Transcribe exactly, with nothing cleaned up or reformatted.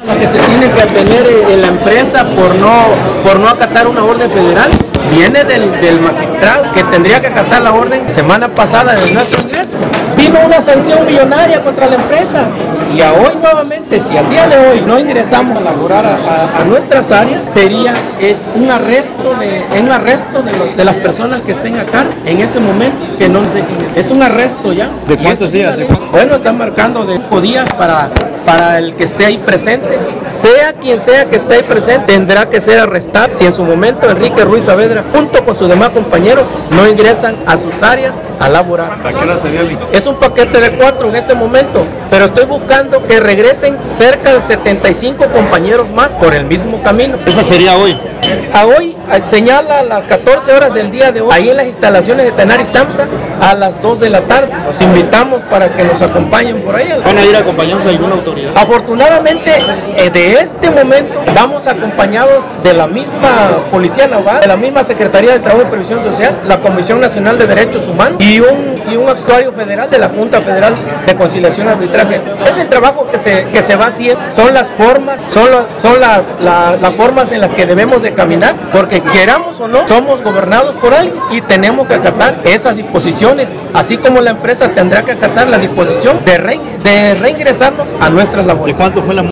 La que se tiene que atener en la empresa por no, por no acatar una orden federal viene del, del magistrado que tendría que acatar la orden semana pasada de nuestro ingreso. Vino una sanción millonaria contra la empresa y a hoy nuevamente, si al día de hoy no ingresamos a laborar a, a, a nuestras áreas, sería es un arresto de un arresto de, los, de las personas que estén acá en ese momento que no nos dejen. Es un arresto ya. ¿De cuántos días? Bueno, están marcando de cinco días para para el que esté ahí presente, sea quien sea que esté ahí presente, tendrá que ser arrestado si en su momento Enrique Ruiz Saavedra, junto con sus demás compañeros, no ingresan a sus áreas a laborar. ¿A qué hora sería el... Es un paquete de cuatro en este momento, pero estoy buscando que regresen cerca de setenta y cinco compañeros más por el mismo camino. ¿Esa sería hoy? A hoy señala las catorce horas del día de hoy, ahí en las instalaciones de Tenaris Tamsa, a las dos de la tarde. Los invitamos para que nos acompañen por ahí. ¿Van a ir acompañados de alguna autoridad? Afortunadamente, eh, de este momento, vamos acompañados de la misma Policía Naval, de la misma Secretaría de Trabajo y Previsión Social, la Comisión Nacional de Derechos Humanos y un, y un actuario federal de la Junta Federal de Conciliación y Arbitraje. Es el trabajo que se, que se va haciendo, son las formas, son, los, son las, la, las formas en las que debemos de caminar, porque queramos o no, somos gobernados por alguien y tenemos que acatar esas disposiciones, así como la empresa tendrá que acatar la disposición de, re, de reingresarnos a nuestras labores. ¿De cuánto fue la